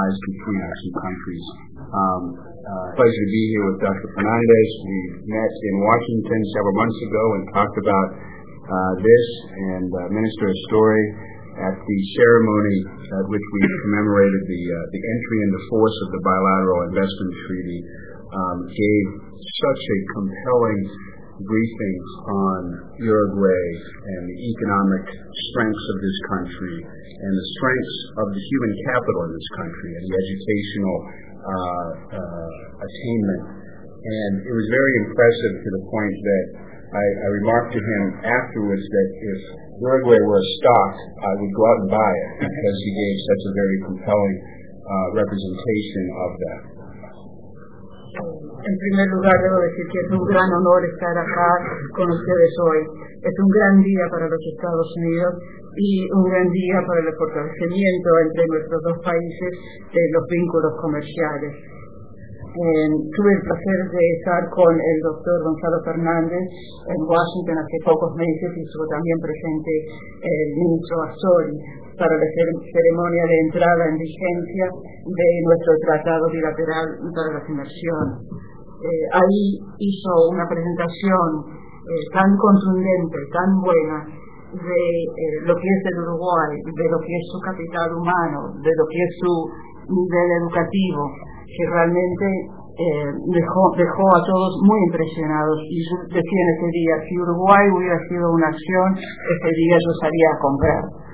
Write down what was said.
ties between our two countries. Pleasure to be here with Dr. Fernandez. We met in Washington several months ago and talked about this, and Minister Astori, at the ceremony at which we commemorated the entry into force of the bilateral investment treaty, gave such a compelling briefing on Uruguay and the economic strengths of this country and the strengths of the human capital in this country and the educational attainment. And it was very impressive to the point that I remarked to him afterwards that if Uruguay were a stock, I would go out and buy it because he gave such a very compelling representation of that. En primer lugar, debo decir que es un gran honor estar acá con ustedes hoy. Es un gran día para los Estados Unidos y un gran día para el fortalecimiento entre nuestros dos países de los vínculos comerciales. Tuve el placer de estar con el doctor Gonzalo Fernández en Washington hace pocos meses y estuvo también presente el ministro Astori para la ceremonia de entrada en vigencia de nuestro tratado bilateral para las inversiones. Ahí hizo una presentación tan contundente, tan buena, de lo que es el Uruguay, de lo que es su capital humano, de lo que es su nivel educativo, que realmente dejó a todos muy impresionados. Y yo decía en ese día, si Uruguay hubiera sido una acción, ese día yo salía a comprar.